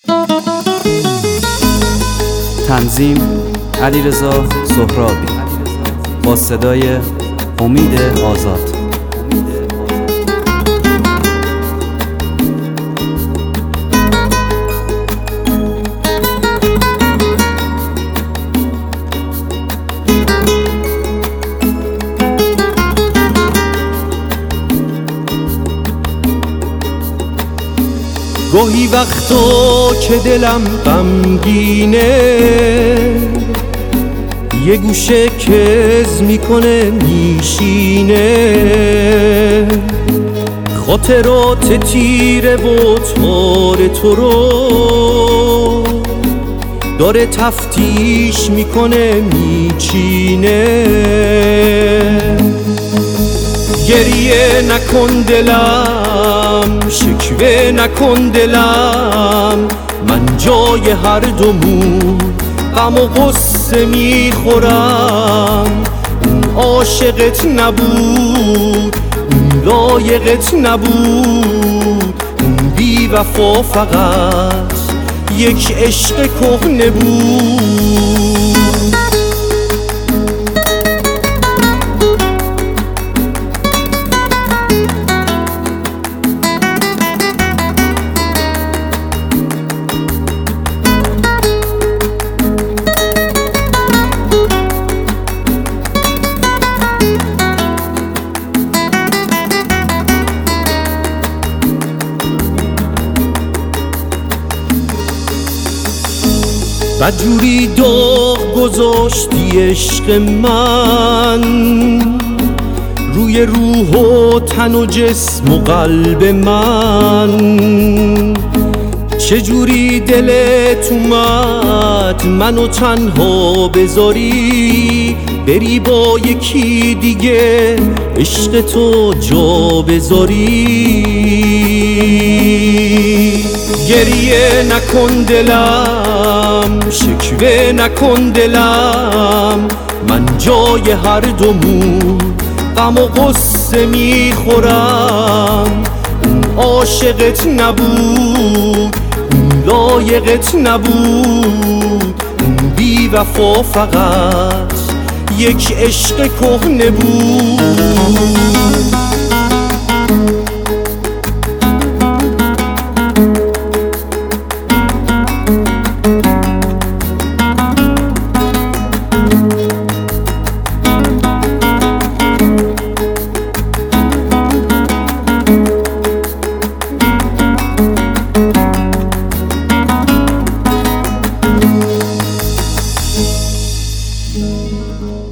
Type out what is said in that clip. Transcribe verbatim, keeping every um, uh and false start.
تنظیم علیرضا سهرابی با صدای امید آزاد. گاهی وقتا که دلم غمگینه، یه گوشه کز میکنه میشینه، خاطرات تیره و تار تو رو داره تفتیش میکنه میچینه. گریه نکن دلم، شکوه نکن دلم، من جای هر دومون غم و غصه میخورم. اون عاشقت نبود، اون لایقت نبود، اون بی وفا فقط یک عشق کهنه بود. بدجوری داغ گذاشتی عشق من روی روح و تن و جسم و قلب من. چجوری دلت اومد منو تنها بذاری، بری با یکی دیگه عشق تو جا بذاری. گریه نکن دلم، شکوه نکن دلم، من جای هر دومون غم و غصه میخورم. اون عاشقت نبود، اون لایقت نبود، اون بی وفا فقط یک عشق کهنه بود. Thank you.